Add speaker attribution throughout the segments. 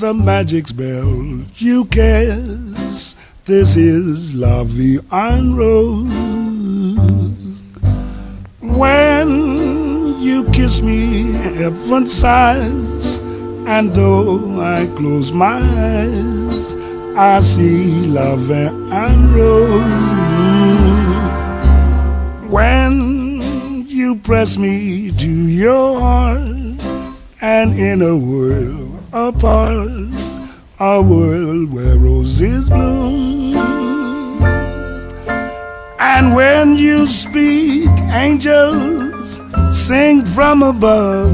Speaker 1: the magic spell you cast. This is La Vie en Rose. When you kiss me, heaven sighs, and though I close my eyes, I see La Vie en Rose. When you press me to your heart, and in a world apart, a world where roses bloom. And when you speak, angels sing from above.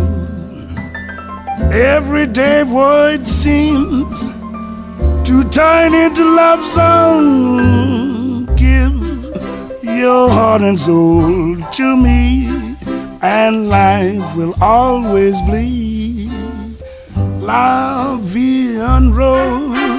Speaker 1: Everyday void seems to turn into love song. Give your heart and soul to me, and life will always be La Vie en Rose.